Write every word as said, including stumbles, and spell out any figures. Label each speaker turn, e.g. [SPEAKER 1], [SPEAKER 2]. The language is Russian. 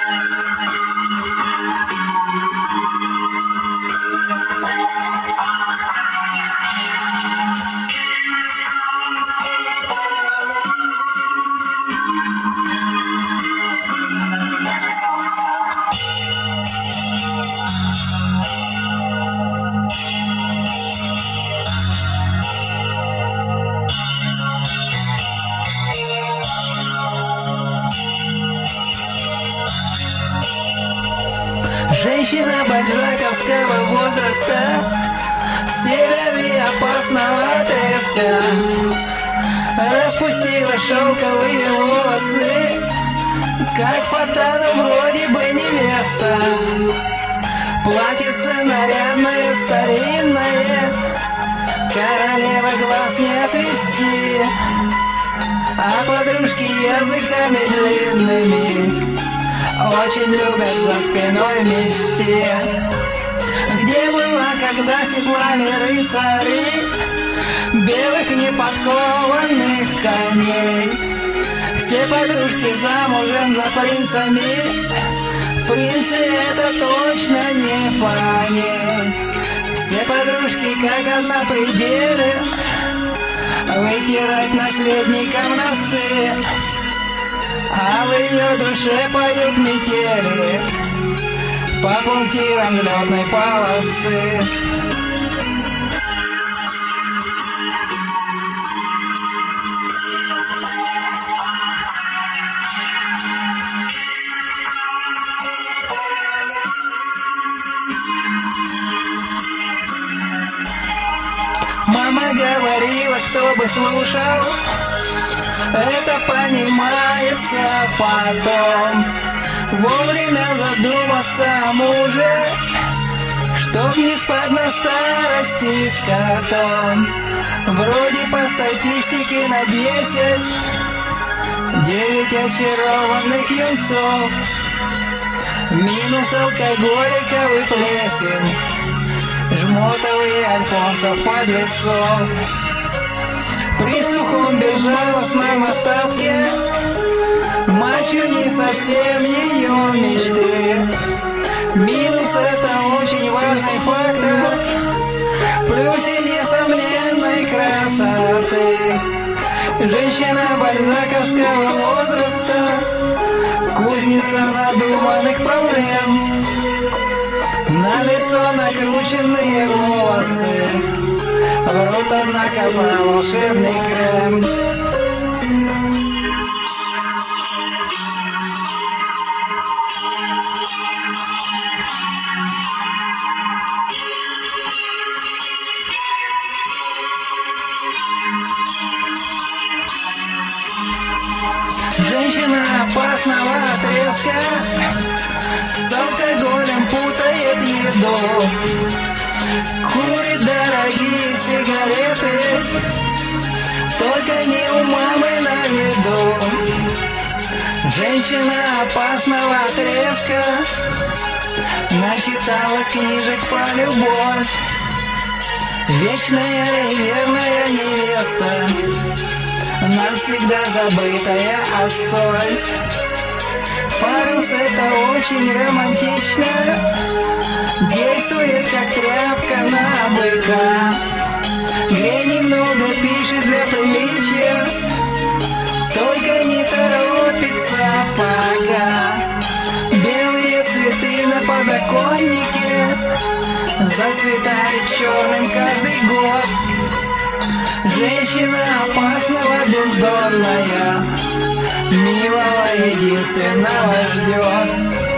[SPEAKER 1] Женщина бальзаковского возраста, селями опасного отрезка, распустила шелковые волосы, как фатану вроде бы невеста. Платьице нарядное, старинное, королева глаз не отвести, а подружки языками длинными очень любят за спиной мести. Где была, когда седлали рыцари белых неподкованных коней? Все подружки замужем за принцами, принцы это точно не по ней. Все подружки как одна при деле вытирать наследникам носы, а в ее душе поют метели по пунктирам взлетной полосы. Мама говорила, кто бы слушал, это понимается потом. Вовремя задуматься о муже, чтоб не спать на старости с котом. Вроде по статистике на десять девять очарованных юнцов, минус алкоголиков и плесень, жмотов и альфонсов подлецов. При сухом безжалостном остатке мачо не совсем ее мечты. Минус это очень важный фактор в плюсе несомненной красоты. Женщина бальзаковского возраста, кузница надуманных проблем. На лицо накрученные волосы, в рот, однако, про волшебный крем. Женщина опасного отрезка с алкоголем путает еду, курит дорогие сигареты, только не у мамы на виду. Женщина опасного отрезка начиталась книжек про любовь, вечная и верная невеста, навсегда забытая осоль. Парус это очень романтично, действует как тряпка на быка. Грей немного пишет для приличия, только не торопится пока. Белые цветы на подоконнике зацветают черным каждый год. Женщина опасного бездонная, милого единственного ждет.